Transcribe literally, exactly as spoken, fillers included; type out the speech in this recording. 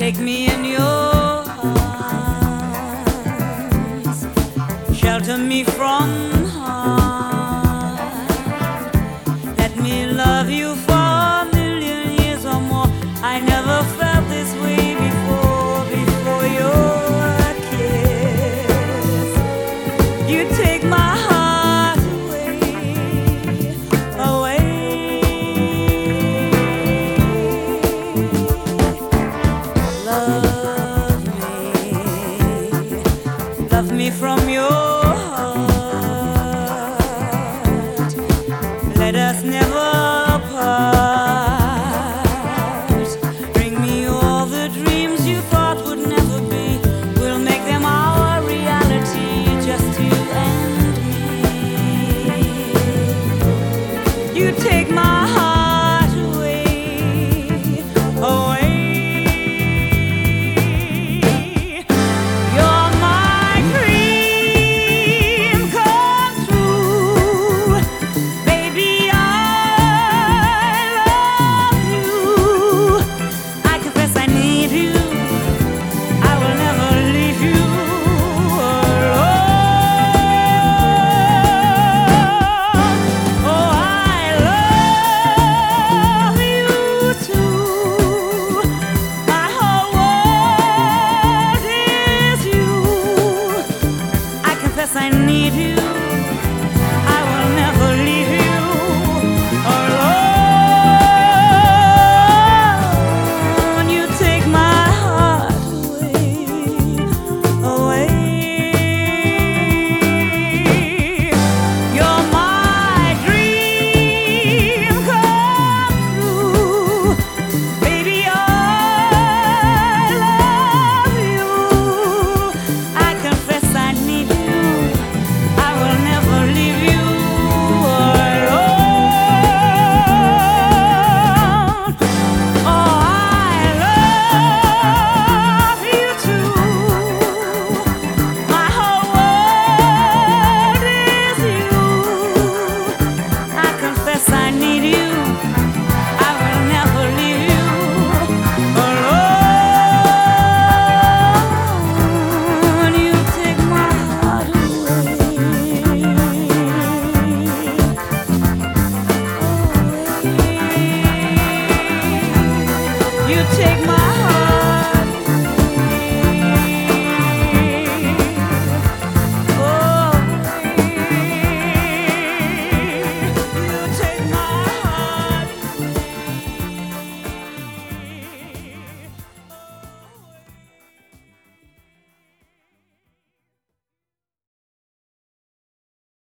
Take me in your arms, shelter me from harm. Let me love you for a million years or more. I never felt this way before. Before your kiss, you take my heart away, away. Love me, love me from your